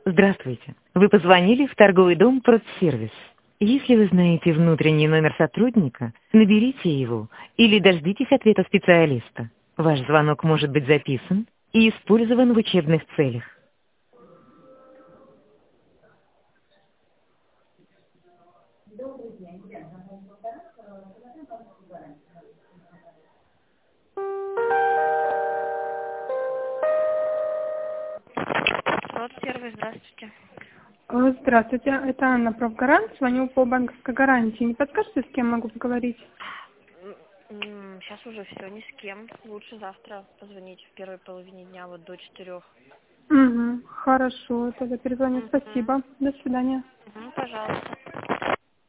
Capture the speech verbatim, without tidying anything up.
Здравствуйте. Вы позвонили в торговый дом «Продсервис». Если вы знаете внутренний номер сотрудника, наберите его или дождитесь ответа специалиста. Ваш звонок может быть записан и использован в учебных целях. Вот первый, здравствуйте. Э, Здравствуйте, это Анна, профгарант. Звоню по банковской гарантии. Не подскажете, с кем могу поговорить? Сейчас уже все, ни с кем. Лучше завтра позвонить в первой половине дня, вот до четырех. Угу, хорошо, тогда перезвоню. Угу. Спасибо. До свидания. Угу, пожалуйста.